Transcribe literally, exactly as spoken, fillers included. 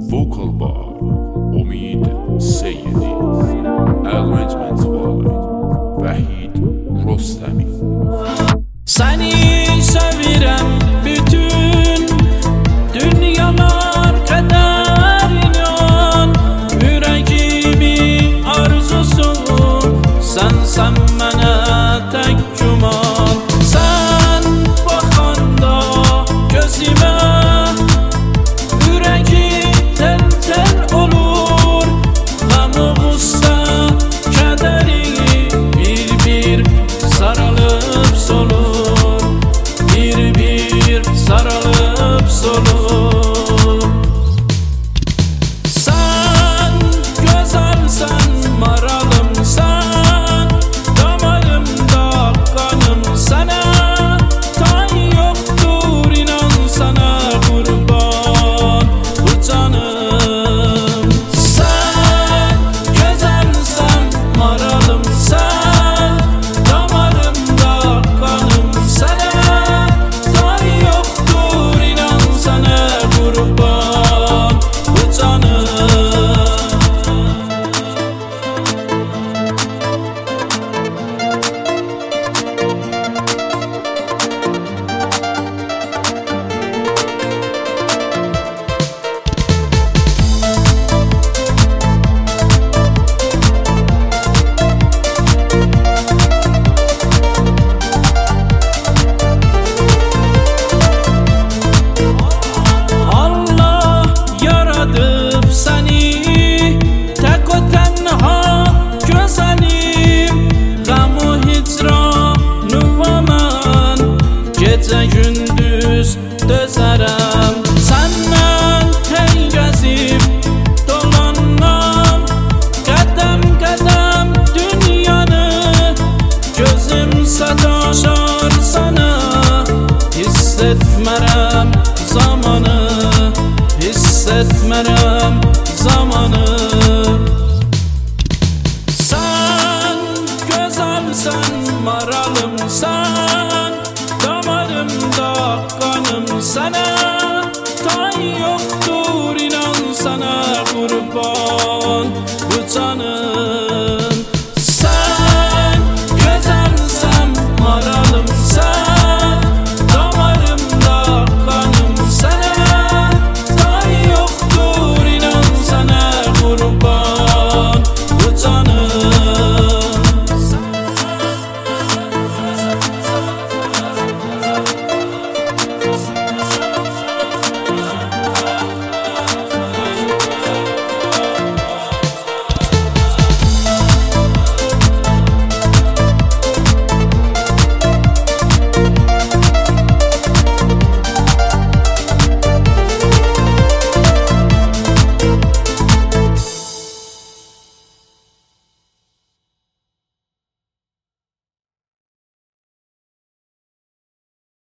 Vocal by Omid Seyyedi. Arrangement by Vahid Rostami. Seni sevirem bütün dünyalar kadar inan. Yüreğimi arzusu sen sen bana tek cuman. Sen bakanda gözüme yüreği tel tel olur. Gamı gussa kederi bir bir sarılıp solur. Bir bir sarılıp solur. Sen güzelsen maralımsan, damarımda kanım sana. Tay yoktur inan sana kurban bu canım. Sen güzelsen maralımsan, damarımda kanım sana. Tay yoktur inan sana kurban bu canım. Allah yaradıp seni tek o tenha güzelim. Gamı hicranı aman gece gündüz dözerem. Senden hey gezip dolanmam, kadem kadem dünyanı. Gözüm sataşar sana, hissetmerem zamanı, hissetmerem zamanı. Sen güzelsen maralımsan, damarımda kanım sana.